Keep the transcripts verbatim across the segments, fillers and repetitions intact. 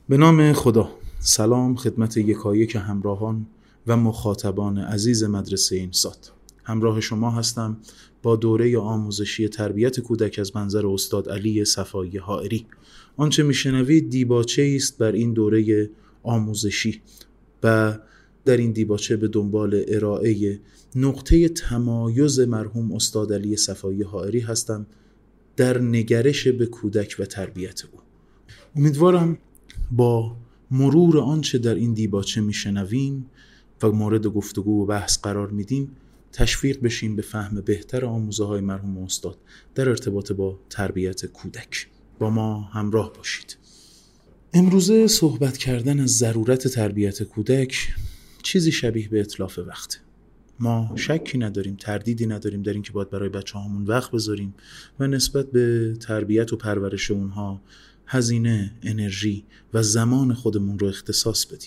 به نام خدا. سلام خدمت یکایک همراهان و مخاطبان عزیز مدرسه اینسات. همراه شما هستم با دوره آموزشی تربیت کودک از منظر استاد علی صفایی حائری. آنچه میشنوید دیباچه است بر این دوره آموزشی و در این دیباچه به دنبال ارائه نقطه تمایز مرحوم استاد علی صفایی حائری هستم در نگرش به کودک و تربیت او. امیدوارم با مرور آنچه در این دیباچه میشنویم و مورد گفتگو و بحث قرار میدیم تشویق بشیم به فهم بهتر آموزه های مرحوم استاد در ارتباط با تربیت کودک. با ما همراه باشید. امروزه صحبت کردن از ضرورت تربیت کودک چیزی شبیه به اتلاف وقته. ما شکی نداریم، تردیدی نداریم در این که باید برای بچه هامون وقت بذاریم و نسبت به تربیت و پرورش اونها هزینه، انرژی و زمان خودمون رو اختصاص بدیم.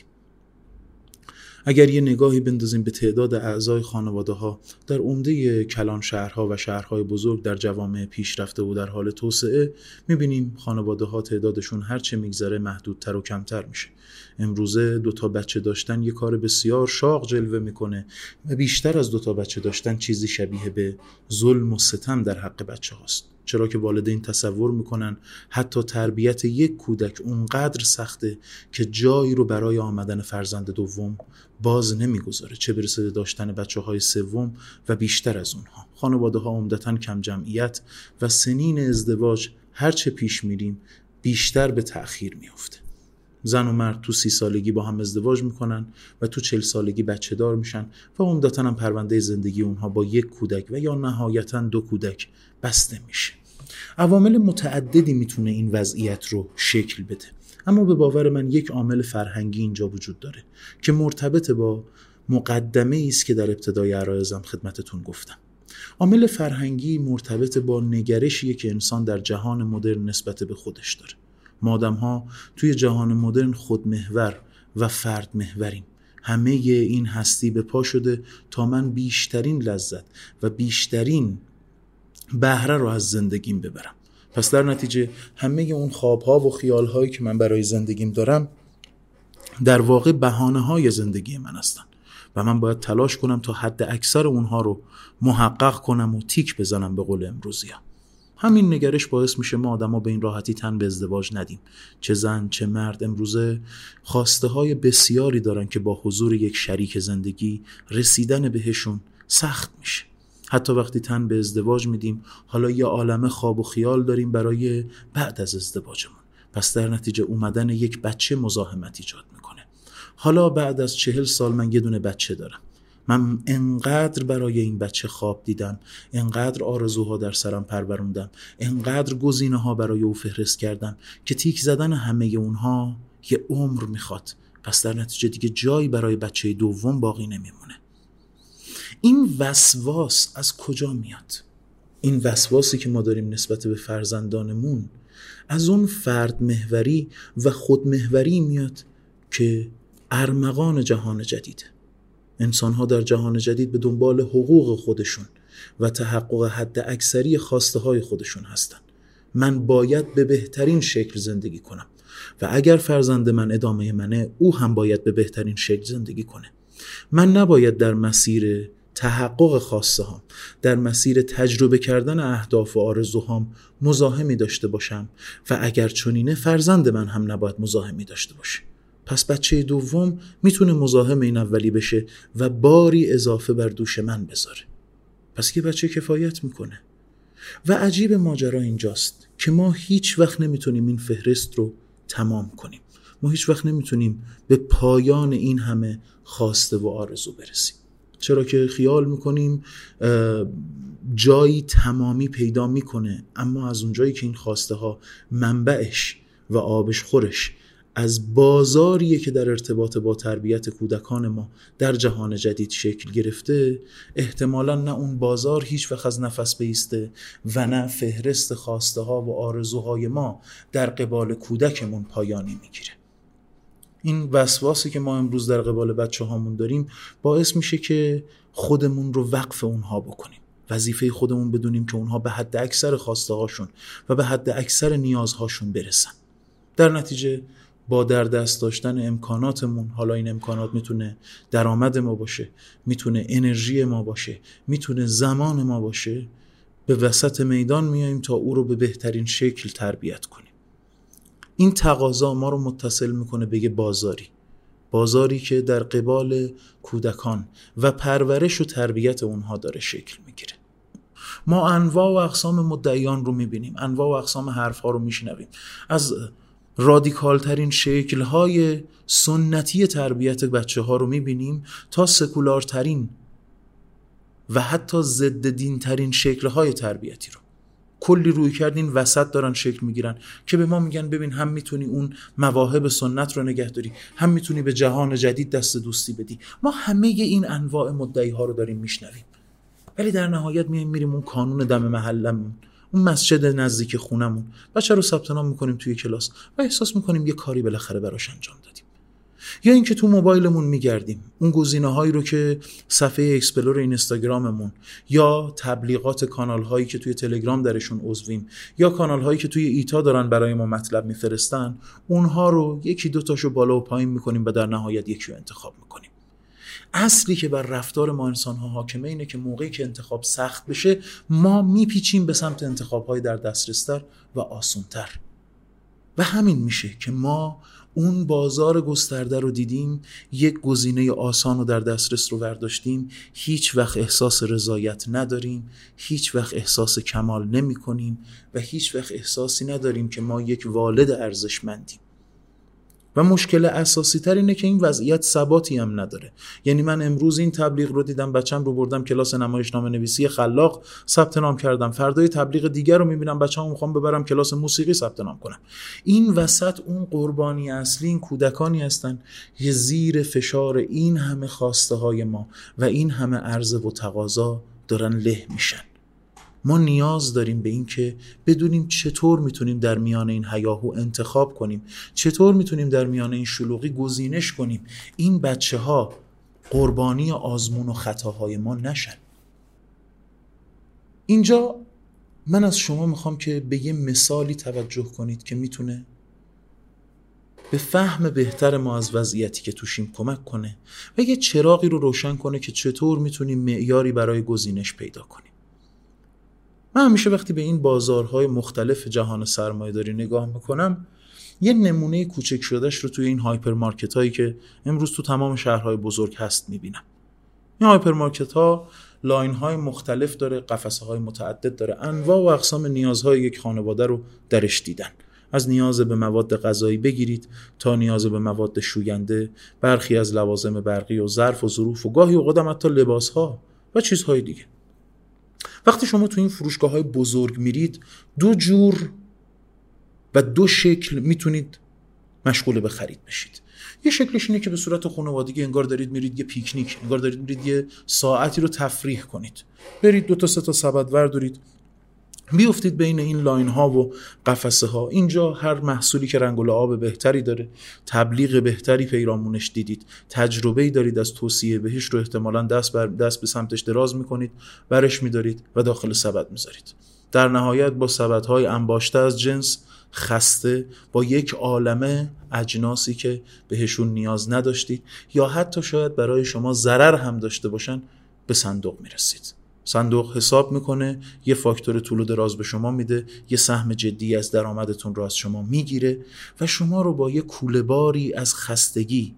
اگر یه نگاهی بندازیم به تعداد اعضای خانواده ها در عمده کلان شهرها و شهرهای بزرگ در جوامع پیشرفته و در حال توسعه، میبینیم خانواده ها تعدادشون هرچه میگذره محدودتر و کمتر میشه. امروزه دوتا بچه داشتن یه کار بسیار شاق جلوه میکنه و بیشتر از دوتا بچه داشتن چیزی شبیه به ظلم و ستم در حق بچه هاست. چرا که والدین تصور میکنن حتی تربیت یک کودک اونقدر سخته که جایی رو برای آمدن فرزند دوم باز نمیگذاره، چه برسه داشتن بچه های سوم و بیشتر از اونها. خانواده ها عمدتاً کم جمعیت و سنین ازدواج هرچه پیش میریم بیشتر به تأخیر میفته. زن و مرد تو سی سالگی با هم ازدواج میکنن و تو چل سالگی بچه دار میشن و عمدتاً هم پرونده زندگی اونها با یک کودک و یا نهایتاً دو کودک بسته میشه. عوامل متعددی میتونه این وضعیت رو شکل بده، اما به باور من یک عامل فرهنگی اینجا وجود داره که مرتبط با مقدمه است که در ابتدای عرایزم خدمتتون گفتم. عامل فرهنگی مرتبط با نگرشیه که انسان در جهان مدرن نسبت به خودش داره. ما آدم‌ها توی جهان مدرن خودمحور و فرد محوریم. همه این هستی به پا شده تا من بیشترین لذت و بیشترین بهره رو از زندگیم ببرم. پس در نتیجه همه اون خواب‌ها و خیال‌هایی که من برای زندگیم دارم در واقع بهانه‌های زندگی من هستن و من باید تلاش کنم تا حد اکثر اونها رو محقق کنم و تیک بزنم به قول امروزی‌ها. همین نگرش باعث میشه ما آدم‌ها به این راحتی تن به ازدواج ندیم. چه زن چه مرد امروزه خواسته های بسیاری دارن که با حضور یک شریک زندگی رسیدن بهشون سخت میشه. حتی وقتی تن به ازدواج میدیم حالا یه عالمه خواب و خیال داریم برای بعد از ازدواجمون. پس در نتیجه اومدن یک بچه مزاحمت ایجاد میکنه. حالا بعد از چهل سال من یه دونه بچه دارم. من انقدر برای این بچه خواب دیدم، انقدر آرزوها در سرم پروروندم، انقدر گزینه ها برای او فهرست کردم که تیک زدن همه اونها یه عمر میخواد. پس در نتیجه دیگه جایی برای بچه دوم باقی نمیمونه. این وسواس از کجا میاد؟ این وسواسی که ما داریم نسبت به فرزندانمون از اون فرد محوری و خود محوری میاد که ارمغان جهان جدیده. انسان‌ها در جهان جدید به دنبال حقوق خودشون و تحقق حد اکثری خواسته های خودشون هستن. من باید به بهترین شکل زندگی کنم و اگر فرزند من ادامه منه او هم باید به بهترین شکل زندگی کنه. من نباید در مسیر تحقق خواسته هام، در مسیر تجربه کردن اهداف و آرزوهام مزاحمی داشته باشم و اگر چنینه فرزند من هم نباید مزاحمی داشته باشه. پس بچه دوم میتونه مزاحم این اولی بشه و باری اضافه بر دوش من بذاره. پس یه بچه کفایت میکنه. و عجیب ماجرا اینجاست که ما هیچ وقت نمیتونیم این فهرست رو تمام کنیم. ما هیچ وقت نمیتونیم به پایان این همه خواسته و آرزو برسیم. چرا که خیال میکنیم جایی تمامی پیدا میکنه، اما از اونجایی که این خواسته ها منبعش و آبش خورش از بازاریه که در ارتباط با تربیت کودکان ما در جهان جدید شکل گرفته، احتمالاً نه اون بازار هیچ وقت از نفس بایسته و نه فهرست خواسته ها و آرزوهای ما در قبال کودکمون پایانی میگیره. این وسواسی که ما امروز در قبال بچه هامون داریم باعث میشه که خودمون رو وقف اونها بکنیم. وظیفه خودمون بدونیم که اونها به حد اکثر خواسته هاشون و به حد اکثر نیازهاشون برسن. در نتیجه با در دست داشتن امکاناتمون، حالا این امکانات میتونه درآمد ما باشه، میتونه انرژی ما باشه، میتونه زمان ما باشه، به وسط میدان میایم تا او رو به بهترین شکل تربیت کنیم. این تقاضا ما رو متصل میکنه به یه بازاری بازاری که در قبال کودکان و پرورش و تربیت اونها داره شکل میگیره. ما انواع و اقسام مدعیان رو میبینیم، انواع و اقسام حرفها رو میشنویم، از رادیکال ترین شکل های سنتی تربیت بچه ها رو میبینیم تا سکولار ترین و حتی ضد دین ترین شکل های تربیتی رو. کلی روی کردین وسط دارن شکل میگیرن که به ما میگن ببین هم میتونی اون مواهب سنت رو نگه داری، هم میتونی به جهان جدید دست دوستی بدی. ما همه این انواع مدعی ها رو داریم میشنویم، ولی در نهایت میایم میریم اون کانون دم محلمون، اون مسجد نزدیک خونمون، بچه رو ثبت نام میکنیم توی کلاس و احساس میکنیم یه کاری بالاخره براش انجام دادیم. یا اینکه تو موبایلمون میگردیم اون گزینه‌هایی رو که صفحه اکسپلور اینستاگراممون یا تبلیغات کانال‌هایی که توی تلگرام درشون عضویم یا کانال‌هایی که توی ایتا دارن برای ما مطلب میفرستن، اونها رو یکی دو تاشو بالا و پایین میکنیم و در نهایت یکی رو انتخاب میکنیم. اصلی که بر رفتار ما انسان‌ها حاکمه اینه که موقعی که انتخاب سخت بشه ما میپیچیم به سمت انتخاب‌های در دسترس‌تر و آسان‌تر. و همین میشه که ما اون بازار گسترده رو دیدیم، یک گزینه آسان و در دسترس رو برداشتیم، هیچ وقت احساس رضایت نداریم، هیچ وقت احساس کمال نمی کنیم و هیچ وقت احساسی نداریم که ما یک والد ارزشمندیم. و مشکل اساسی تر اینه که این وضعیت ثباتی هم نداره. یعنی من امروز این تبلیغ رو دیدم، بچم رو بردم کلاس نمایشنامه نویسی خلاق ثبت نام کردم، فردای تبلیغ دیگر رو میبینم بچه‌مو میخوام ببرم کلاس موسیقی ثبت نام کنم. این وسط اون قربانی اصلی این کودکانی هستن که زیر فشار این همه خواسته های ما و این همه عرضه و تقاضا دارن له میشن. ما نیاز داریم به این که بدونیم چطور میتونیم در میان این هیاهو انتخاب کنیم، چطور میتونیم در میان این شلوغی گزینش کنیم، این بچه ها قربانی آزمون و خطاهای ما نشن. اینجا من از شما میخوام که به یه مثالی توجه کنید که میتونه به فهم بهتر ما از وضعیتی که توشیم کمک کنه و یه چراغی رو روشن کنه که چطور میتونیم معیاری برای گزینش پیدا کنیم. من همیشه وقتی به این بازارهای مختلف جهان سرمایه‌داری نگاه میکنم یه نمونه کوچک شدهش رو توی این هایپرمارکت هایی که امروز تو تمام شهرهای بزرگ هست میبینم. این هایپرمارکت ها لاین های مختلف داره، قفسه های متعدد داره، انواع و اقسام نیازهای یک خانواده رو درش دیدن. از نیاز به مواد غذایی بگیرید تا نیاز به مواد شوینده، برخی از لوازم برقی و ظرف و ظروف و گاهی اوقات حتی لباس ها و چیزهای دیگه. وقتی شما تو این فروشگاه‌های بزرگ میرید دو جور و دو شکل میتونید مشغول به خرید بشید. یه شکلش اینه که به صورت خانوادگی انگار دارید میرید یه پیکنیک، انگار دارید میرید یه ساعتی رو تفریح کنید، برید دو تا سه تا سبد وردارید، بیافتید بین این لاین ها و قفسه ها. اینجا هر محصولی که رنگ و لعاب بهتری داره، تبلیغ بهتری پیرامونش دیدید، تجربه‌ای دارید از توصیه بهش رو احتمالاً دست بر دست به سمتش دراز میکنید، برش میدارید و داخل سبد میذارید. در نهایت با سبدهای انباشته از جنس، خسته، با یک عالمه اجناسی که بهشون نیاز نداشتید یا حتی شاید برای شما ضرر هم داشته باشن به صندوق میرسید. صندوق حساب میکنه، یه فاکتور طول و دراز به شما میده، یه سهم جدی از درآمدتون رو از شما میگیره و شما رو با یه کوله‌باری از خستگی،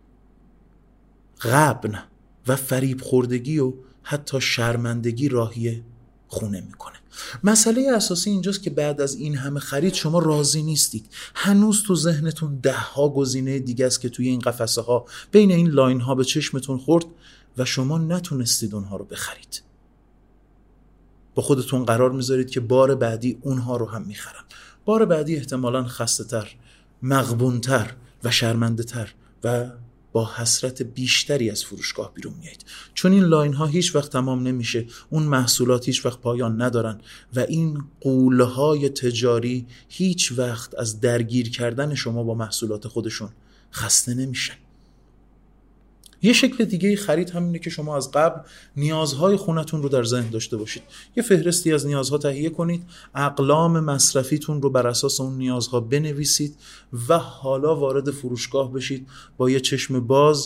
غبن و فریب خوردگی و حتی شرمندگی راهی خونه میکنه. مسئله اساسی اینجاست که بعد از این همه خرید شما راضی نیستید. هنوز تو ذهنتون ده ها گزینه دیگه است که توی این قفسه ها بین این لاین ها به چشمتون خورد و شما نتونستید اونها رو بخرید. با خودتون قرار میذارید که بار بعدی اونها رو هم میخرم. بار بعدی احتمالاً خسته تر، مغبون تر و شرمنده تر و با حسرت بیشتری از فروشگاه بیرون میایید، چون این لاین ها هیچ وقت تمام نمیشه، اون محصولات هیچ وقت پایان ندارن و این غوله های تجاری هیچ وقت از درگیر کردن شما با محصولات خودشون خسته نمیشن. یه شکل دیگه خرید همینه که شما از قبل نیازهای خونتون رو در ذهن داشته باشید. یه فهرستی از نیازها تهیه کنید، اقلام مصرفیتون رو بر اساس اون نیازها بنویسید و حالا وارد فروشگاه بشید با یه چشم باز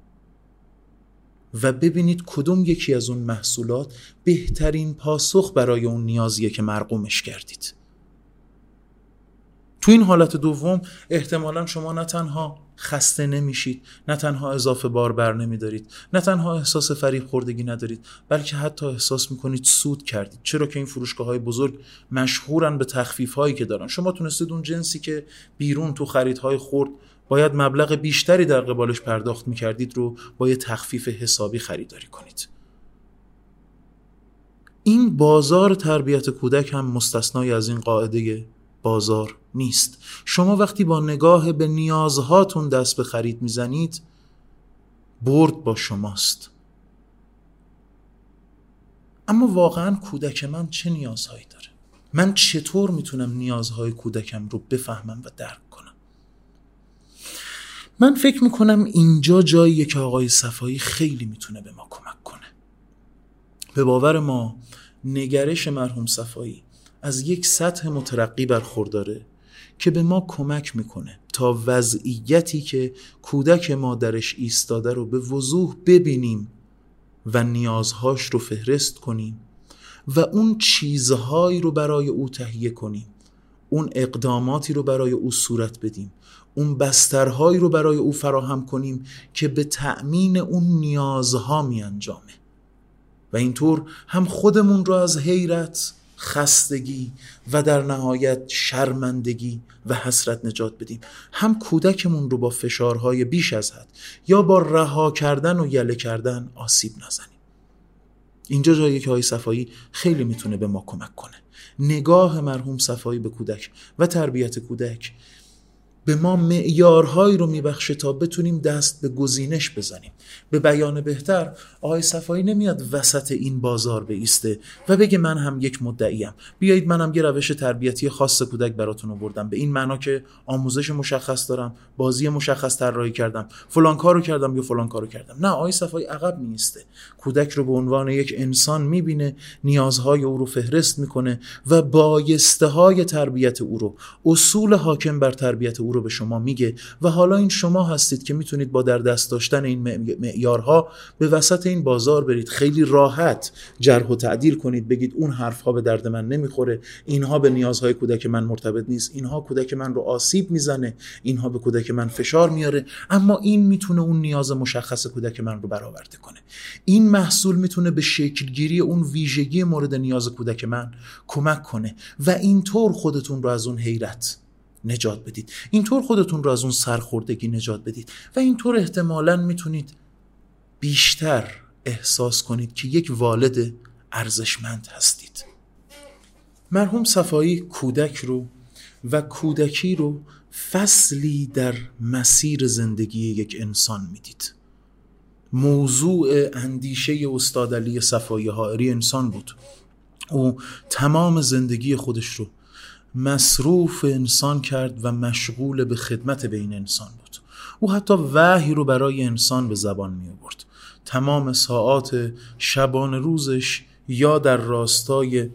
و ببینید کدوم یکی از اون محصولات بهترین پاسخ برای اون نیازیه که مرقومش کردید. تو این حالت دوم احتمالاً شما نه تنها خسته نمیشید، نه تنها اضافه بار بر نمیدارید، نه تنها احساس فریب خوردگی ندارید، بلکه حتی احساس میکنید سود کردید. چرا که این فروشگاه‌های بزرگ مشهورن به تخفیف‌هایی که دارن. شما تونستید اون جنسی که بیرون تو خریدهای خرد باید مبلغ بیشتری در قبالش پرداخت میکردید رو با یه تخفیف حسابی خریداری کنید. این بازار تربیت کودک هم مستثنای از این قاعده بازار نیست. شما وقتی با نگاه به نیازهاتون دست به خرید میزنید، برد با شماست. اما واقعا کودک من چه نیازهایی داره؟ من چطور میتونم نیازهای کودکم رو بفهمم و درک کنم؟ من فکر میکنم اینجا جاییه که آقای صفایی خیلی میتونه به ما کمک کنه. به باور ما نگرش مرحوم صفایی از یک سطح مترقی برخورداره که به ما کمک میکنه تا وضعیتی که کودک ما درش ایستاده رو به وضوح ببینیم و نیازهاش رو فهرست کنیم و اون چیزهایی رو برای او تهیه کنیم، اون اقداماتی رو برای او صورت بدیم، اون بسترهایی رو برای او فراهم کنیم که به تأمین اون نیازها می انجامه و اینطور هم خودمون رو از حیرت، خستگی و در نهایت شرمندگی و حسرت نجات بدیم، هم کودکمون رو با فشارهای بیش از حد یا با رها کردن و یله کردن آسیب نزنیم. اینجا جاییه که آقای صفایی خیلی میتونه به ما کمک کنه. نگاه مرحوم صفایی به کودک و تربیت کودک به ما معیارهایی رو میبخشه تا بتونیم دست به گزینش بزنیم. به بیان بهتر، آقای صفایی نمیاد وسط این بازار بایسته و بگه من هم یک مدعیم، بیایید منم یه روش تربیتی خاص کودک براتون آوردم، به این معنا که آموزش مشخص دارم، بازی مشخص طراحی کردم، فلان کارو کردم یا فلان کارو کردم. نه، آقای صفایی عقب میسته. کودک رو به عنوان یک انسان میبینه، نیازهای او رو فهرست میکنه و بایسته های تربیت او رو، اصول حاکم بر تربیت او رو به شما میگه و حالا این شما هستید که میتونید با در دست داشتن این معیارها به وسط این بازار برید، خیلی راحت جرح و تعدیل کنید، بگید اون حرفها به درد من نمیخوره، اینها به نیازهای کودک من مرتبط نیست، اینها کودک من رو آسیب میزنه، اینها به کودک من فشار میاره، اما این میتونه اون نیاز مشخص کودک من رو برآورده کنه. این محصول میتونه به شکلگیری اون ویژگی مورد نیاز کودک من کمک کنه و اینطور خودتون رو از اون حیرت نجات بدید، اینطور خودتون رو از اون سرخوردگی نجات بدید و اینطور احتمالاً میتونید بیشتر احساس کنید که یک والد ارزشمند هستید. مرحوم صفایی کودک رو و کودکی رو فصلی در مسیر زندگی یک انسان میدید. موضوع اندیشه استاد علی صفایی حائری انسان بود. او تمام زندگی خودش رو مصروف انسان کرد و مشغول به خدمت به این انسان بود. او حتی وحی رو برای انسان به زبان می آورد. تمام ساعات شبانه روزش یا در راستای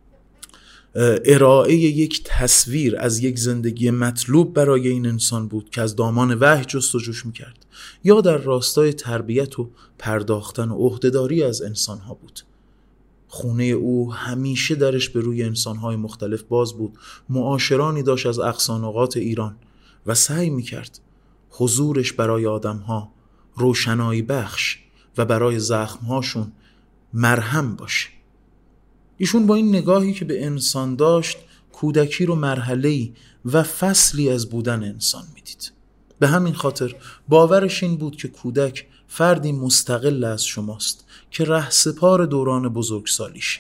ارائه یک تصویر از یک زندگی مطلوب برای این انسان بود که از دامان وحی جستجوش می کرد، یا در راستای تربیت و پرداختن و عهدهداری از انسانها بود. خونه او همیشه درش به روی انسانهای مختلف باز بود. معاشرانی داشت از اقصانقاط ایران و سعی میکرد حضورش برای آدمها روشنایی بخش و برای زخمهاشون مرهم باشه. ایشون با این نگاهی که به انسان داشت، کودکی رو مرحله‌ای و فصلی از بودن انسان میدید. به همین خاطر باورش این بود که کودک فردی مستقل از شماست که رهسپار دوران بزرگسالیشه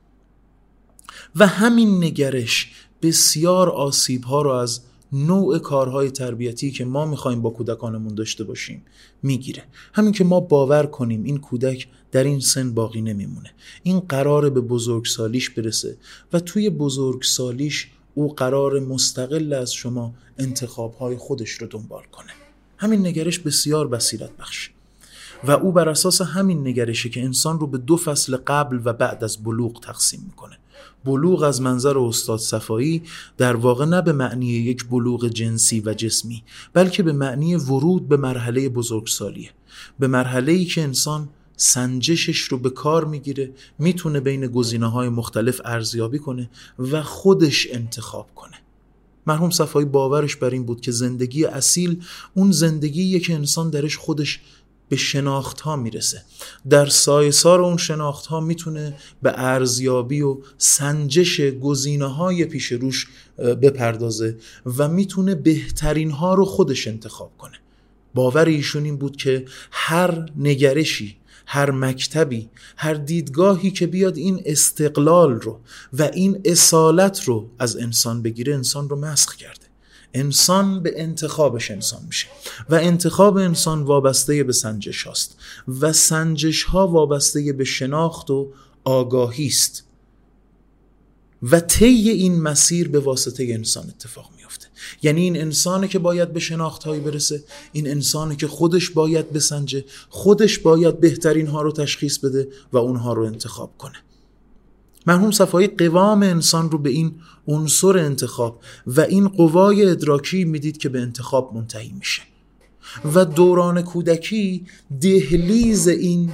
و همین نگرش بسیار آسیب‌ها رو از نوع کارهای تربیتی که ما می‌خوایم با کودکانمون داشته باشیم میگیره. همین که ما باور کنیم این کودک در این سن باقی نمیمونه، این قراره به بزرگسالیش برسه و توی بزرگسالیش او قرار مستقل از شما انتخاب‌های خودش رو دنبال کنه. همین نگرش بسیار بصیرت بخشه. و او بر اساس همین نگرشه که انسان رو به دو فصل قبل و بعد از بلوغ تقسیم میکنه. بلوغ از منظر استاد صفایی در واقع نه به معنی یک بلوغ جنسی و جسمی، بلکه به معنی ورود به مرحله بزرگسالیه، به مرحله‌ای که انسان سنجشش رو به کار میگیره، میتونه بین گزینه‌های مختلف ارزیابی کنه و خودش انتخاب کنه. مرحوم صفایی باورش بر این بود که زندگی اصیل اون زندگیه که انسان درش خودش به شناخت‌ها میرسه، در سایه‌سار اون شناخت‌ها میتونه به ارزیابی و سنجش گزینه‌های پیش روش بپردازه و میتونه بهترین‌ها رو خودش انتخاب کنه. باور ایشون این بود که هر نگرشی، هر مکتبی، هر دیدگاهی که بیاد این استقلال رو و این اصالت رو از انسان بگیره، انسان رو مسخ کرده. انسان به انتخابش انسان میشه و انتخاب انسان وابسته به سنجش هاست و سنجش ها وابسته به شناخت و آگاهی است و طی این مسیر به واسطه انسان اتفاق میفته. یعنی این انسانه که باید به شناخت هایی برسه، این انسانه که خودش باید بسنجه، خودش باید بهترین ها رو تشخیص بده و اونها رو انتخاب کنه. مرحوم صفایی قوام انسان رو به این عنصر انتخاب و این قوای ادراکی میدید که به انتخاب منتهی میشه و دوران کودکی دهلیز این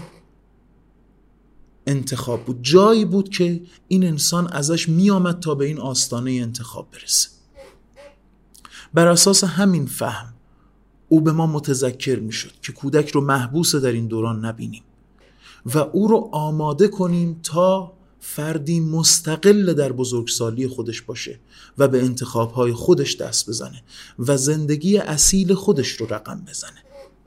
انتخاب بود، جایی بود که این انسان ازش میامد تا به این آستانه انتخاب برسه. بر اساس همین فهم او به ما متذکر میشد که کودک رو محبوس در این دوران نبینیم و او رو آماده کنیم تا فردی مستقل در بزرگسالی خودش باشه و به انتخابهای خودش دست بزنه و زندگی اصیل خودش رو رقم بزنه.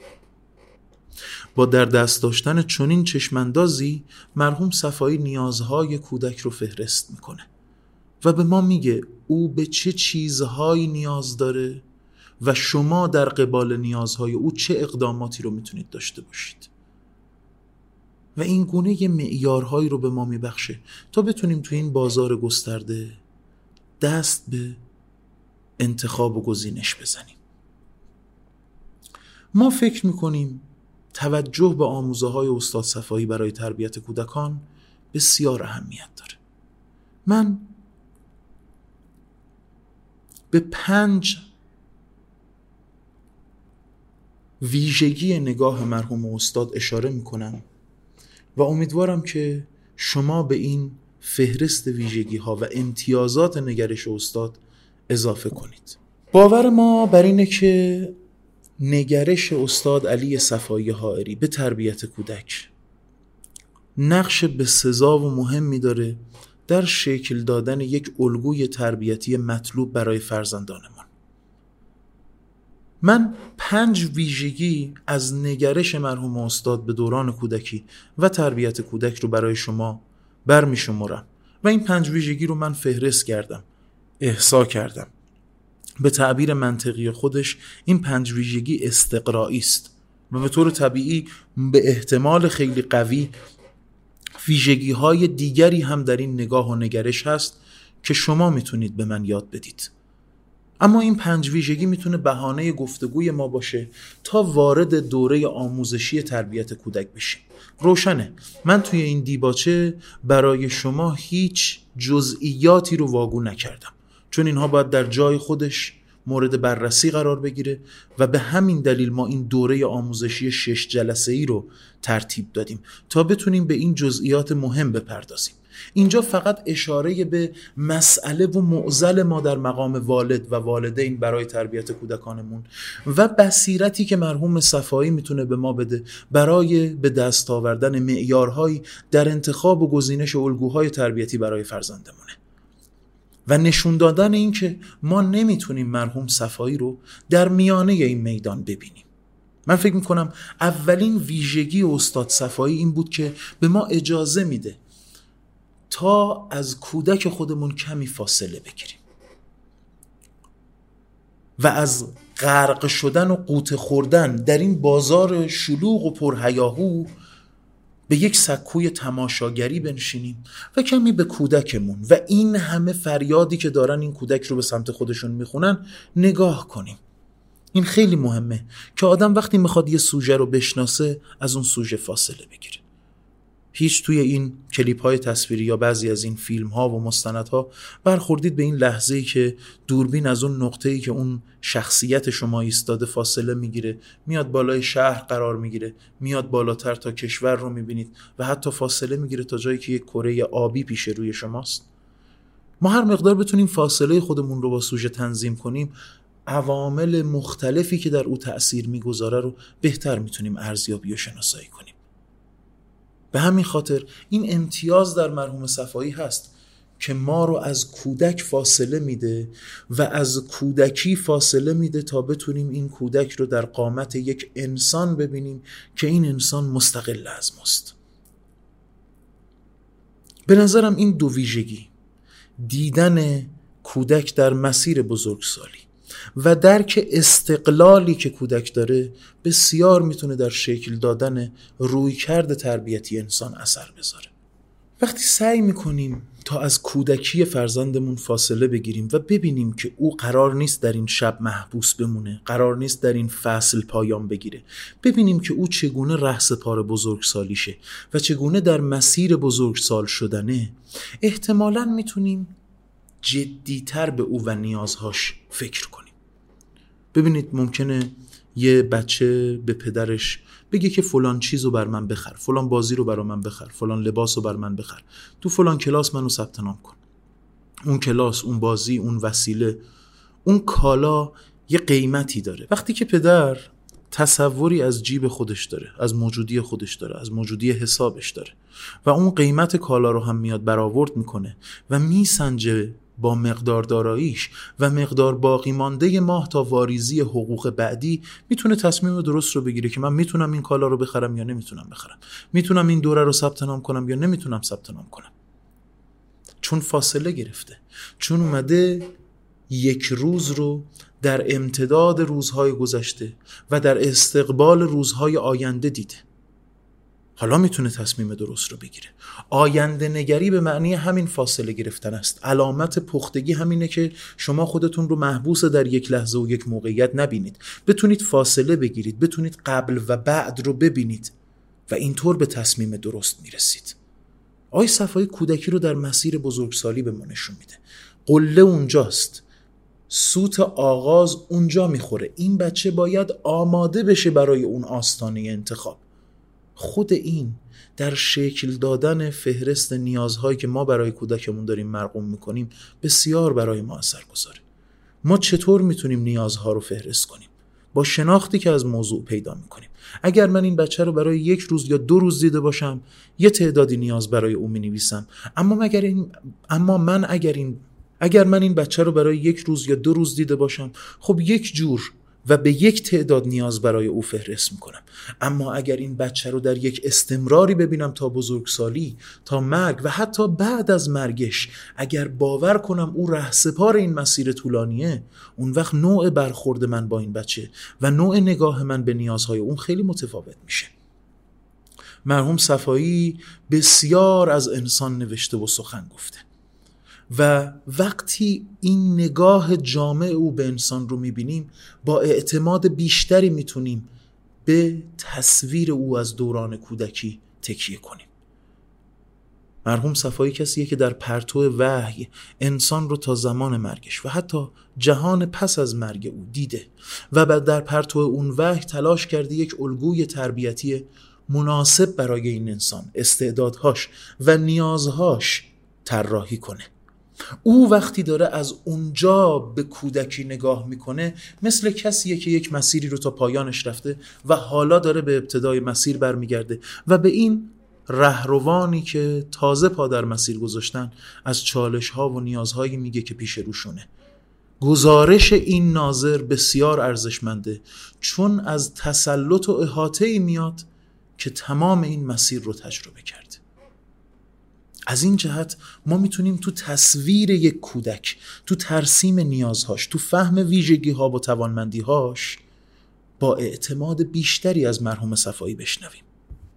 با در دست داشتن چنین چشماندازی مرحوم صفایی نیازهای کودک رو فهرست میکنه و به ما میگه او به چه چیزهایی نیاز داره و شما در قبال نیازهای او چه اقداماتی رو میتونید داشته باشید و این گونه یه معیارهایی رو به ما میبخشه تا بتونیم تو این بازار گسترده دست به انتخاب و گزینش بزنیم. ما فکر میکنیم توجه به آموزه های استاد صفایی برای تربیت کودکان بسیار اهمیت داره. من به پنج ویژگی نگاه مرحوم استاد اشاره میکنم و امیدوارم که شما به این فهرست ویژگی ها و امتیازات نگرش استاد اضافه کنید. باور ما بر اینه که نگرش استاد علی صفایی حائری به تربیت کودک نقش بسزا و مهمی داره در شکل دادن یک الگوی تربیتی مطلوب برای فرزندانمان. من پنج ویژگی از نگرش مرحوم استاد به دوران کودکی و تربیت کودک رو برای شما برمی شمارم و این پنج ویژگی رو من فهرست کردم، احصا کردم. به تعبیر منطقی خودش این پنج ویژگی استقرایی است و به طور طبیعی به احتمال خیلی قوی ویژگی های دیگری هم در این نگاه و نگرش هست که شما میتونید به من یاد بدید. اما این پنج ویژگی میتونه بهانه گفتگوی ما باشه تا وارد دوره آموزشی تربیت کودک بشیم. روشنه من توی این دیباچه برای شما هیچ جزئیاتی رو واگو نکردم، چون اینها باید در جای خودش مورد بررسی قرار بگیره و به همین دلیل ما این دوره آموزشی شش جلسه‌ای رو ترتیب دادیم تا بتونیم به این جزئیات مهم بپردازیم. اینجا فقط اشاره به مسئله و معضل ما در مقام والد و والدین برای تربیت کودکانمون و بصیرتی که مرحوم صفایی میتونه به ما بده برای به دست آوردن معیارهایی در انتخاب و گزینش الگوهای تربیتی برای فرزندمونه و نشون دادن این که ما نمیتونیم مرحوم صفایی رو در میانه این میدان ببینیم. من فکر میکنم اولین ویژگی استاد صفایی این بود که به ما اجازه میده تا از کودک خودمون کمی فاصله بگیریم و از غرق شدن و قوطه خوردن در این بازار شلوغ و پرهیاهو به یک سکوی تماشاگری بنشینیم و کمی به کودکمون و این همه فریادی که دارن این کودک رو به سمت خودشون میخونن نگاه کنیم این خیلی مهمه که آدم وقتی میخواد یه سوژه رو بشناسه از اون سوژه فاصله بگیره. هیچ توی این کلیپ های تصویری یا بعضی از این فیلم ها و مستندها برخوردید به این لحظه‌ای که دوربین از اون نقطه‌ای که اون شخصیت شما ایستاده فاصله میگیره، میاد بالای شهر قرار میگیره، میاد بالاتر تا کشور رو میبینید و حتی فاصله میگیره تا جایی که یک کره آبی پیش روی شماست؟ ما هر مقدار بتونیم فاصله خودمون رو با سوژه تنظیم کنیم، عوامل مختلفی که در او تأثیر میگذاره رو بهتر میتونیم ارزیابی و شناسایی کنیم. به همین خاطر این امتیاز در مرحوم صفایی هست که ما رو از کودک فاصله میده و از کودکی فاصله میده تا بتونیم این کودک رو در قامت یک انسان ببینیم که این انسان مستقل از ماست. به نظرم این دو ویژگی، دیدن کودک در مسیر بزرگسالی و درک استقلالی که کودک داره، بسیار میتونه در شکل دادن رویکرد تربیتی انسان اثر بذاره. وقتی سعی میکنیم تا از کودکی فرزندمون فاصله بگیریم و ببینیم که او قرار نیست در این شب محبوس بمونه، قرار نیست در این فصل پایان بگیره، ببینیم که او چگونه رهسپار بزرگسالیشه و چگونه در مسیر بزرگسال شدنه، احتمالاً میتونیم جدیتر به او و نیازهاش فکر کنیم. ببینید ممکنه یه بچه به پدرش بگه که فلان چیزو بر من بخر، فلان بازی رو برا من بخر، فلان لباسو بر من بخر، تو فلان کلاس منو ثبت نام کن. اون کلاس، اون بازی، اون وسیله، اون کالا یه قیمتی داره. وقتی که پدر تصوری از جیب خودش داره، از موجودی خودش داره، از موجودی حسابش داره و اون قیمت کالا رو هم میاد برآورد میکنه و میسنجه با مقدار داراییش و مقدار باقی مانده ماه تا واریزی حقوق بعدی، میتونه تصمیم درست رو بگیره که من میتونم این کالا رو بخرم یا نمیتونم بخرم، میتونم این دوره رو ثبت نام کنم یا نمیتونم ثبت نام کنم. چون فاصله گرفته، چون اومده یک روز رو در امتداد روزهای گذشته و در استقبال روزهای آینده دیده. حالا میتونه تصمیم درست رو بگیره. آینده نگری به معنی همین فاصله گرفتن است. علامت پختگی همینه که شما خودتون رو محبوس در یک لحظه و یک موقعیت نبینید، بتونید فاصله بگیرید، بتونید قبل و بعد رو ببینید و اینطور به تصمیم درست میرسید. آقای صفایی کودکی رو در مسیر بزرگسالی به ما نشون میده. قله اونجاست، سوت آغاز اونجا میخوره. این بچه باید آماده بشه برای اون آستانه انتخاب. خود این در شکل دادن فهرست نیازهایی که ما برای کودکمون داریم مرقوم میکنیم بسیار برای ما اثر گذاره. ما چطور میتونیم نیازها رو فهرست کنیم؟ با شناختی که از موضوع پیدا میکنیم. اگر من این بچه رو برای یک روز یا دو روز دیده باشم، یه تعدادی نیاز برای اون مینویسم، اما مگر این اما من اگر این اگر من این بچه رو برای یک روز یا دو روز دیده باشم، خب یک جور و به یک تعداد نیاز برای او فهرست میکنم. اما اگر این بچه رو در یک استمراری ببینم تا بزرگسالی، تا مرگ و حتی بعد از مرگش، اگر باور کنم او رهسپار این مسیر طولانیه، اون وقت نوع برخورد من با این بچه و نوع نگاه من به نیازهای اون خیلی متفاوت میشه. مرحوم صفایی بسیار از انسان نوشته و سخن گفته و وقتی این نگاه جامع او به انسان رو میبینیم، با اعتماد بیشتری میتونیم به تصویر او از دوران کودکی تکیه کنیم. مرحوم صفایی کسیه که در پرتو وحی انسان رو تا زمان مرگش و حتی جهان پس از مرگ او دیده و بعد در پرتو اون وحی تلاش کرده یک الگوی تربیتی مناسب برای این انسان، استعدادهاش و نیازهاش طراحی کنه. او وقتی داره از اونجا به کودکی نگاه میکنه، مثل کسیه که یک مسیری رو تا پایانش رفته و حالا داره به ابتدای مسیر برمیگرده و به این رهروانی که تازه پا در مسیر گذاشتن از چالش ها و نیازهایی میگه که پیش روشونه. گزارش این ناظر بسیار ارزشمنده، چون از تسلط و احاطه‌ای میاد که تمام این مسیر رو تجربه کرده. از این جهت ما میتونیم تو تصویر یک کودک، تو ترسیم نیازهاش، تو فهم ویژگی‌ها و توانمندی‌هاش با اعتماد بیشتری از مرحوم صفایی بشنویم.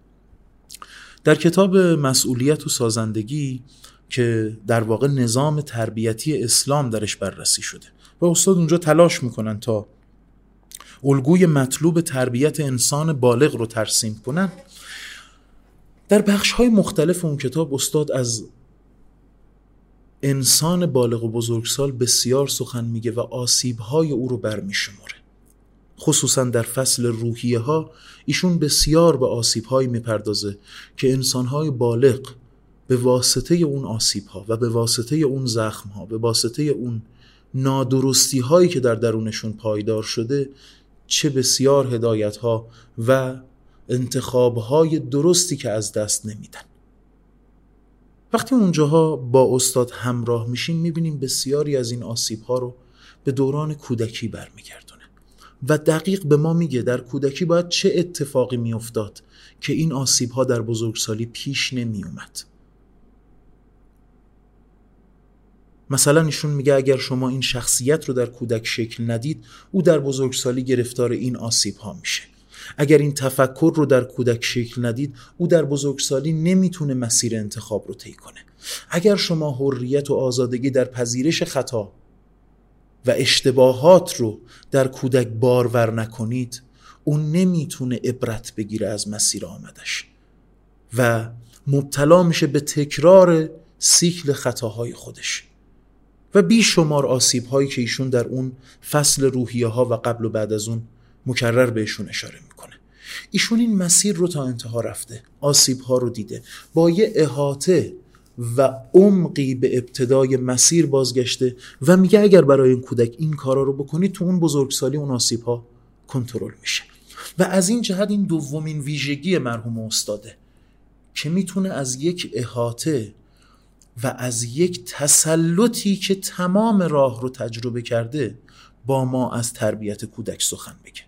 در کتاب مسئولیت و سازندگی که در واقع نظام تربیتی اسلام درش بررسی شده و استاد اونجا تلاش میکنن تا الگوی مطلوب تربیت انسان بالغ رو ترسیم کنن. در بخش‌های مختلف اون کتاب استاد از انسان بالغ و بزرگسال بسیار سخن میگه و آسیب‌های او رو برمی‌شماره. خصوصا در فصل روحیه ها ایشون بسیار به آسیب‌هایی میپردازه که انسان‌های بالغ به واسطه اون آسیب‌ها و به واسطه اون زخم‌ها، به واسطه اون نادرستی‌هایی که در درونشون پایدار شده، چه بسیار هدایت‌ها و انتخاب‌های درستی که از دست نمیدن. وقتی اونجاها با استاد همراه میشیم میبینیم بسیاری از این آسیب‌ها رو به دوران کودکی برمیگردونه و دقیق به ما میگه در کودکی باید چه اتفاقی میافتاد که این آسیب‌ها در بزرگسالی پیش نمیومد. مثلا ایشون میگه اگر شما این شخصیت رو در کودک شکل ندید، او در بزرگسالی گرفتار این آسیب‌ها میشه. اگر این تفکر رو در کودک شکل ندید، او در بزرگسالی نمیتونه مسیر انتخاب رو طی کنه. اگر شما حریت و آزادگی در پذیرش خطا و اشتباهات رو در کودک بارور نکنید، اون نمیتونه عبرت بگیره از مسیر آمدش و مبتلا میشه به تکرار سیکل خطاهای خودش و بیشمار آسیب‌هایی که ایشون در اون فصل روحیه ها و قبل و بعد از اون مکرر بهشون اشاره میکنه. ایشون این مسیر رو تا انتها رفته، آسیب‌ها رو دیده، با یه احاطه و عمقی به ابتدای مسیر بازگشته و میگه اگر برای این کودک این کارا رو بکنید، تو اون بزرگسالی اون آسیب‌ها کنترل میشه. و از این جهت این دومین ویژگی مرحوم استاده که میتونه از یک احاطه و از یک تسلطی که تمام راه رو تجربه کرده با ما از تربیت کودک سخن بگه.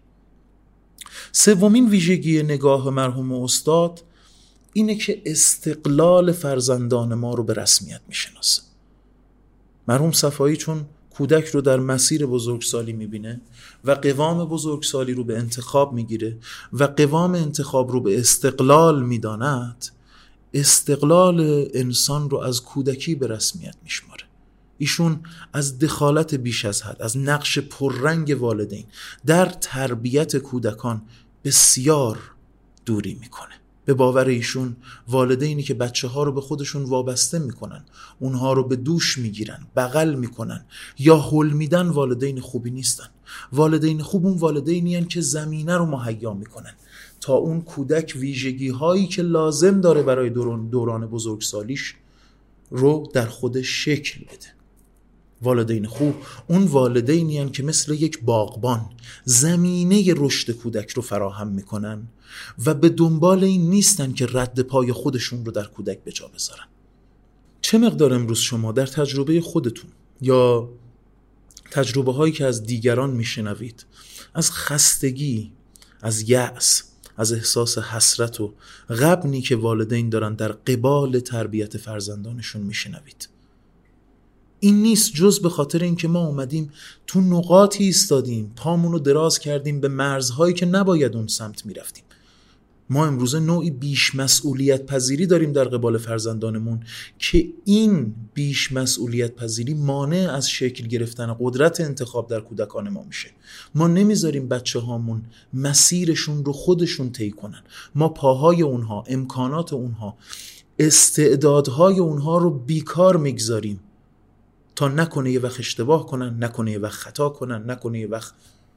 سومین ویژگی نگاه مرحوم استاد اینه که استقلال فرزندان ما رو به رسمیت میشناسه. مرحوم صفایی چون کودک رو در مسیر بزرگسالی میبینه و قوام بزرگسالی رو به انتخاب میگیره و قوام انتخاب رو به استقلال میداند، استقلال انسان رو از کودکی به رسمیت میشماره. ایشون از دخالت بیش از حد، از نقش پررنگ والدین در تربیت کودکان بسیار دوری میکنه. به باور ایشون والدینی که بچه ها رو به خودشون وابسته میکنن، اونها رو به دوش میگیرن، بغل میکنن یا هل میدن، والدین خوبی نیستن. والدین خوب اون والدینی هستن که زمینه رو مهیا میکنن تا اون کودک ویژگی هایی که لازم داره برای دوران, دوران بزرگسالیش رو در خودش شکل بده. والدین خوب اون والدینی هستن که مثل یک باغبان زمینه رشد کودک رو فراهم میکنن و به دنبال این نیستن که رد پای خودشون رو در کودک به جا بذارن. چه مقدار امروز شما در تجربه خودتون یا تجربه هایی که از دیگران میشنوید از خستگی، از یأس، از احساس حسرت و غبنی که والدین دارن در قبال تربیت فرزندانشون میشنوید؟ این نیست جز به خاطر اینکه ما اومدیم تو نقاطی ایستادیم، پامونو دراز کردیم به مرزهایی که نباید اون سمت میرفتیم. ما امروزه نوعی بیش مسئولیت پذیری داریم در قبال فرزندانمون که این بیش مسئولیت پذیری مانع از شکل گرفتن قدرت انتخاب در کودکان ما میشه. ما نمیذاریم بچه هامون مسیرشون رو خودشون طی کنن. ما پاهای اونها، امکانات اونها، استعدادهای اونها رو بیکار میگذاریم تا نکنه یه وقت اشتباه کنن، نکنه یه وقت خطا کنن، نکنه یه وقت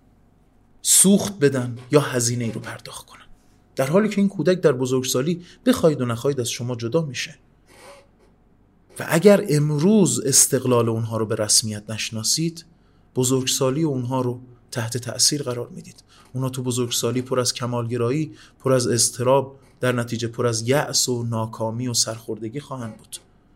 سوخت بدن یا هزینه ای رو پرداخت کنن. در حالی که این کودک در بزرگسالی بخواید و نخواید از شما جدا میشه. و اگر امروز استقلال اونها رو به رسمیت نشناسید، بزرگسالی اونها رو تحت تأثیر قرار میدید. اونها تو بزرگسالی پر از کمالگرایی، پر از اضطراب، در نتیجه پر از یأس و ناکامی و سرخوردگی خواهند بود.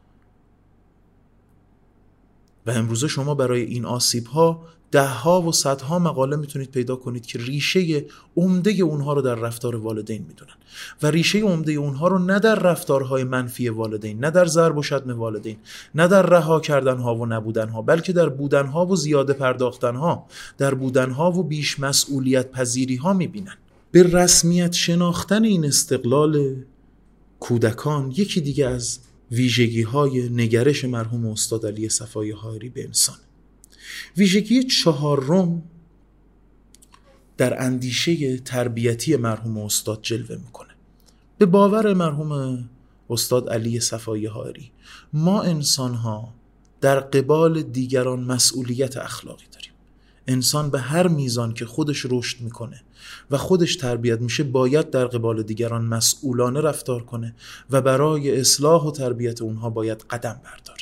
و امروزه شما برای این آسیب‌ها ده ها و صدها مقاله میتونید پیدا کنید که ریشه عمده اونها رو در رفتار والدین میدونن و ریشه عمده اونها رو نه در رفتارهای منفی والدین، نه در ضرب و شتم والدین، نه در رها کردنها و نبودنها، بلکه در بودنها و زیاده پرداختنها، در بودنها و بیش مسئولیت پذیریها میبینن. به رسمیت شناختن این استقلال کودکان یکی دیگه از ویژگی های نگرش مرحوم استاد علی صفایی حائری به انسان. ویژگی چهارم در اندیشه تربیتی مرحوم استاد جلوه میکنه. به باور مرحوم استاد علی صفایی حائری ما انسان ها در قبال دیگران مسئولیت اخلاقی داریم. انسان به هر میزان که خودش رشد میکنه و خودش تربیت میشه باید در قبال دیگران مسئولانه رفتار کنه و برای اصلاح و تربیت اونها باید قدم برداره.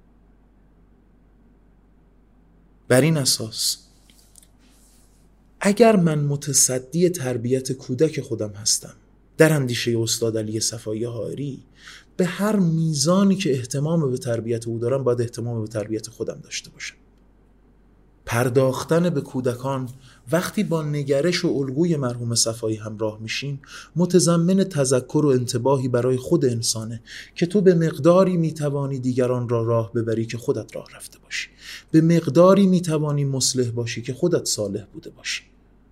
بر این اساس اگر من متصدی تربیت کودک خودم هستم در اندیشه استاد علی صفایی حائری، به هر میزانی که اهتمام به تربیت او دارم باید اهتمام به تربیت خودم داشته باشم. پرداختن به کودکان وقتی با نگرش و الگوی مرحوم صفایی همراه میشیم متضمن تذکر و انتباهی برای خود انسانه که تو به مقداری میتوانی دیگران را راه ببری که خودت راه رفته باشی، به مقداری میتوانی مصلح باشی که خودت صالح بوده باشی.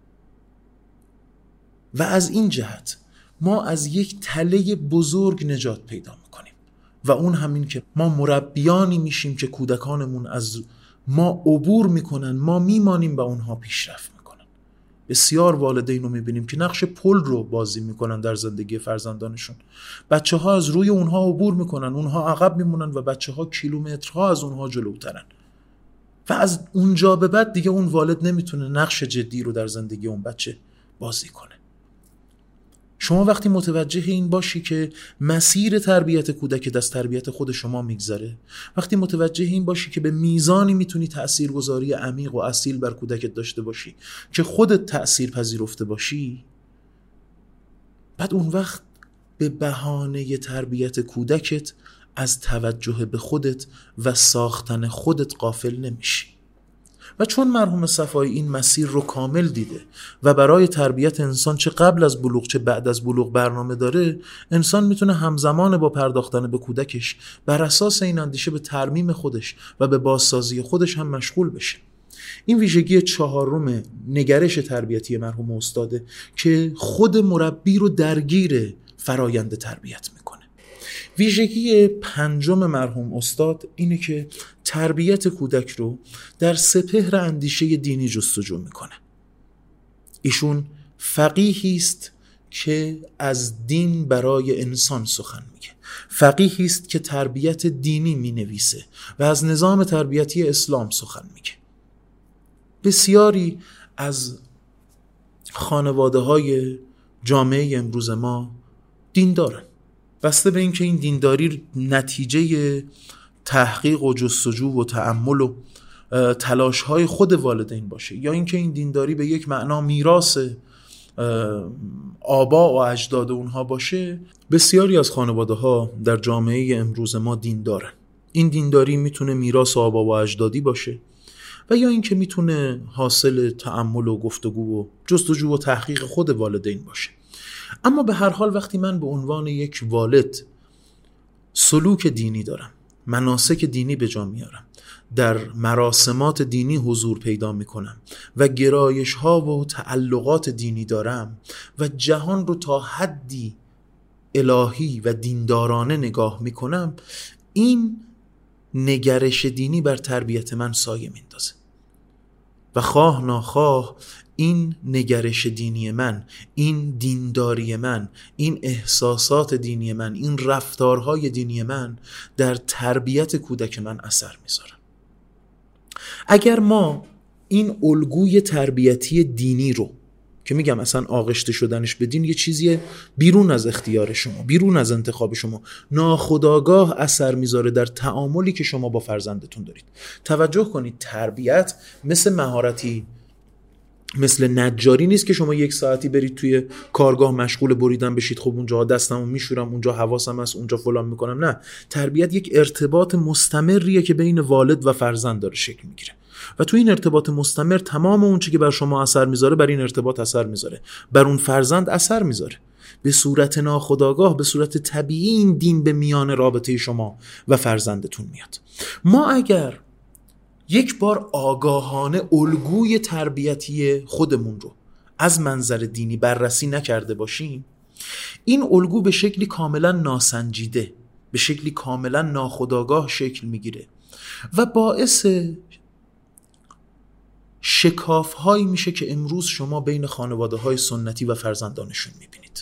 و از این جهت ما از یک تله بزرگ نجات پیدا میکنیم و اون همین که ما مربیانی میشیم که کودکانمون از ما عبور میکنن، ما میمانیم و اونها پیشرفت میکنن. بسیار والدین رو میبینیم که نقش پل رو بازی میکنن در زندگی فرزندانشون. بچه ها از روی اونها عبور میکنن، اونها عقب میمونن و بچه ها کیلومترها از اونها جلوترن و از اونجا به بعد دیگه اون والد نمیتونه نقش جدی رو در زندگی اون بچه بازی کنه. شما وقتی متوجه این باشی که مسیر تربیت کودک دست تربیت خود شما میگذره، وقتی متوجه این باشی که به میزانی میتونی تأثیرگذاری عمیق و اصیل بر کودکت داشته باشی که خودت تأثیر پذیرفته باشی، بعد اون وقت به بهانه تربیت کودکت از توجه به خودت و ساختن خودت غافل نمیشی. و چون مرحوم صفایی این مسیر رو کامل دیده و برای تربیت انسان چه قبل از بلوغ چه بعد از بلوغ برنامه داره، انسان میتونه همزمان با پرداختن به کودکش بر اساس این اندیشه به ترمیم خودش و به بازسازی خودش هم مشغول بشه. این ویژگی چهارم نگرش تربیتی مرحوم استاده که خود مربی رو درگیر فرایند تربیت میکنه. ویژگی پنجم مرحوم استاد اینه که تربیت کودک رو در سپهر اندیشه دینی جستجو میکنه. ایشون فقیهی است که از دین برای انسان سخن میگه، فقیهی است که تربیت دینی مینویسه و از نظام تربیتی اسلام سخن میگه. بسیاری از خانواده های جامعه امروز ما دین دارن، بسته به اینکه این دینداری نتیجه تحقیق و جستجو و تأمل و تلاش های خود والدین باشه یا اینکه این دینداری به یک معنا میراث آبا و اجداد اونها باشه. بسیاری از خانواده ها در جامعه امروز ما دین دارن. این دینداری میتونه میراث آبا و اجدادی باشه و یا اینکه میتونه حاصل تأمل و گفتگو و جستجو و تحقیق خود والدین باشه. اما به هر حال وقتی من به عنوان یک والد سلوک دینی دارم، مناسک دینی به جا میارم، در مراسمات دینی حضور پیدا میکنم و گرایش ها و تعلقات دینی دارم و جهان رو تا حدی الهی و دیندارانه نگاه میکنم، این نگرش دینی بر تربیت من سایه میندازه و خواه ناخواه این نگرش دینی من، این دینداری من، این احساسات دینی من، این رفتارهای دینی من در تربیت کودک من اثر میذاره. اگر ما این الگوی تربیتی دینی رو که میگم اصلا آغشته شدنش به دین یه چیزیه بیرون از اختیار شما، بیرون از انتخاب شما، ناخودآگاه اثر میذاره در تعاملی که شما با فرزندتون دارید. توجه کنید تربیت مثل مهارتی، مثل نجاری نیست که شما یک ساعتی برید توی کارگاه مشغول بریدن بشید، خب اونجا دستمو میشورم، اونجا حواسم هست، اونجا فلان میکنم. نه، تربیت یک ارتباط مستمریه که بین والد و فرزند داره شکل میگیره و تو این ارتباط مستمر تمام اون چیزی که بر شما اثر میذاره بر این ارتباط اثر میذاره، بر اون فرزند اثر میذاره. به صورت ناخودآگاه، به صورت طبیعی این دین به میان رابطه شما و فرزندتون میاد. ما اگر یک بار آگاهانه الگوی تربیتی خودمون رو از منظر دینی بررسی نکرده باشیم، این الگو به شکلی کاملا ناسنجیده، به شکلی کاملا ناخودآگاه شکل میگیره و باعث شکاف هایی میشه که امروز شما بین خانواده های سنتی و فرزندانشون میبینید.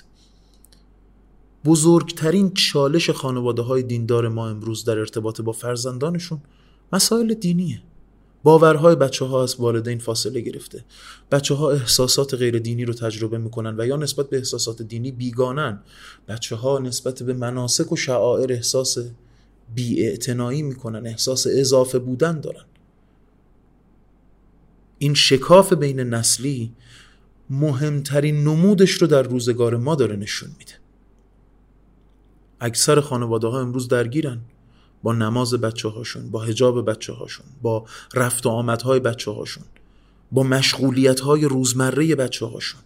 بزرگترین چالش خانواده های دیندار ما امروز در ارتباط با فرزندانشون مسائل دینیه. باورهای بچه ها از والدین فاصله گرفته. بچه ها احساسات غیر دینی رو تجربه میکنن و یا نسبت به احساسات دینی بیگانن. بچه ها نسبت به مناسک و شعائر احساس بی‌اعتنایی میکنن، احساس اضافه بودن دارن. این شکاف بین نسلی مهمترین نمودش رو در روزگار ما داره نشون میده. اکثر خانواده ها امروز درگیرن با نماز بچه هاشون، با حجاب بچه هاشون، با رفت و آمدهای بچه هاشون، با مشغولیت های روزمره بچه هاشون.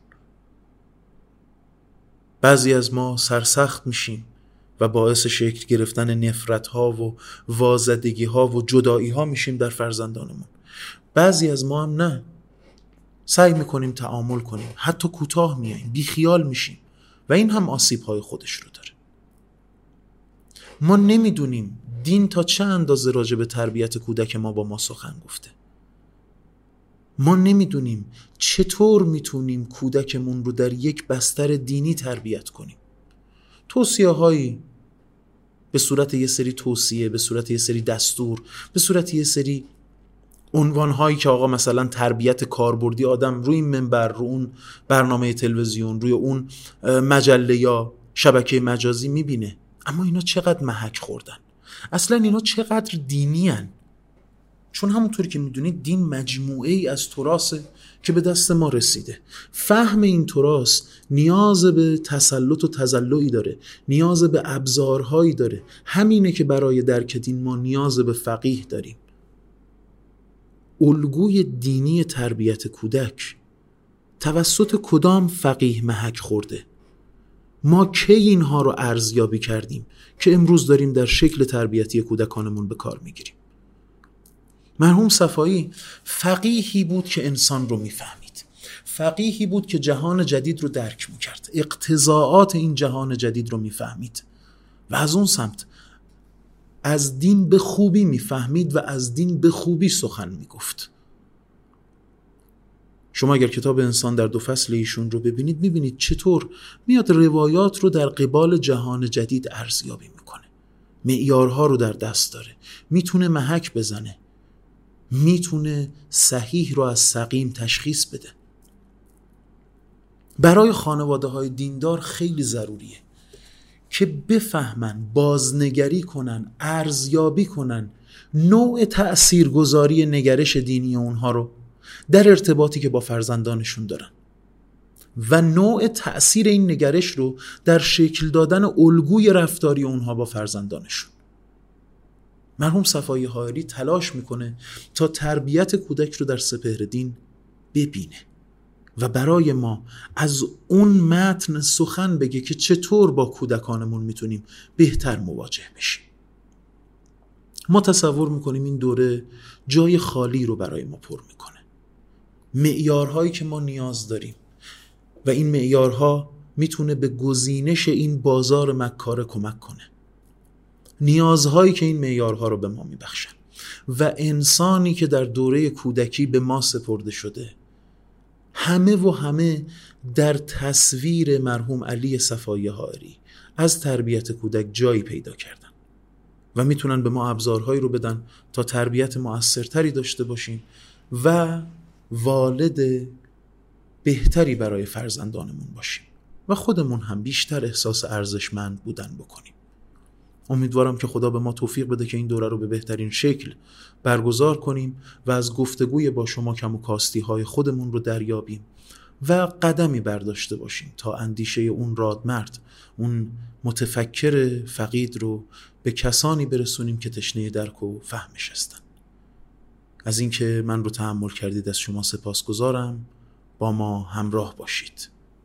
بعضی از ما سرسخت میشیم و باعث شکل گرفتن نفرت ها و وازدگی ها و جدایی ها میشیم در فرزندانمون. بعضی از ما هم نه، سعی میکنیم تعامل کنیم، حتی کوتاه میاییم، بیخیال میشیم و این هم آسیب های خودش رو داره. ما نمیدونیم دین تا چه اندازه راجع به تربیت کودک ما با ما سخن گفته. ما نمیدونیم چطور میتونیم کودکمون رو در یک بستر دینی تربیت کنیم. توصیه هایی به صورت یه سری توصیه، به صورت یه سری دستور، به صورت یه سری عنوان هایی که آقا مثلا تربیت کاربردی، آدم روی این منبر، رو اون برنامه تلویزیون، روی اون مجله یا شبکه مجازی میبینه. اما اینا چقدر محک خوردن، اصلا اینا چقدر دینی هن. چون همونطوری که میدونید دین مجموعه ای از تراثه که به دست ما رسیده. فهم این تراث نیاز به تسلط و تزلعی داره، نیاز به ابزارهایی داره. همینه که برای درک دین ما نیاز به فقیه داریم. الگوی دینی تربیت کودک توسط کدام فقیه محک خورده؟ ما کی اینها رو ارزیابی کردیم که امروز داریم در شکل تربیتی کودکانمون به کار میگیریم؟ مرحوم صفایی فقیهی بود که انسان رو میفهمید، فقیهی بود که جهان جدید رو درک میکرد، اقتضاعات این جهان جدید رو میفهمید و از اون سمت از دین به خوبی میفهمید و از دین به خوبی سخن میگفت. شما اگر کتاب انسان در دو فصل ایشون رو ببینید، میبینید چطور میاد روایات رو در قبال جهان جدید ارزیابی میکنه، معیارها رو در دست داره، میتونه محک بزنه، میتونه صحیح رو از سقیم تشخیص بده. برای خانواده های دیندار خیلی ضروریه که بفهمن، بازنگری کنن، ارزیابی کنن نوع تأثیرگذاری نگرش دینی اونها رو در ارتباطی که با فرزندانشون دارن و نوع تأثیر این نگرش رو در شکل دادن الگوی رفتاری اونها با فرزندانشون. مرحوم صفایی حائری تلاش میکنه تا تربیت کودک رو در سپهر دین ببینه و برای ما از اون متن سخن بگه که چطور با کودکانمون میتونیم بهتر مواجه بشیم. ما تصور میکنیم این دوره جای خالی رو برای ما پر میکنه، معیارهایی که ما نیاز داریم و این معیارها میتونه به گزینش این بازار مکاره کمک کنه، نیازهایی که این معیارها رو به ما میبخشن و انسانی که در دوره کودکی به ما سپرده شده همه و همه در تصویر مرحوم علی صفایی حائری از تربیت کودک جایی پیدا کردن و میتونن به ما ابزارهایی رو بدن تا تربیت مؤثرتری داشته باشیم و والد بهتری برای فرزندانمون باشیم و خودمون هم بیشتر احساس ارزشمند بودن بکنیم. امیدوارم که خدا به ما توفیق بده که این دوره رو به بهترین شکل برگزار کنیم و از گفتگوی با شما کم و کاستی های خودمون رو دریابیم و قدمی برداشته باشیم تا اندیشه اون رادمرد، اون متفکر فقید رو به کسانی برسونیم که تشنه درک و فهمش هستن. از اینکه من رو تحمل کردید از شما سپاسگزارم. با ما همراه باشید.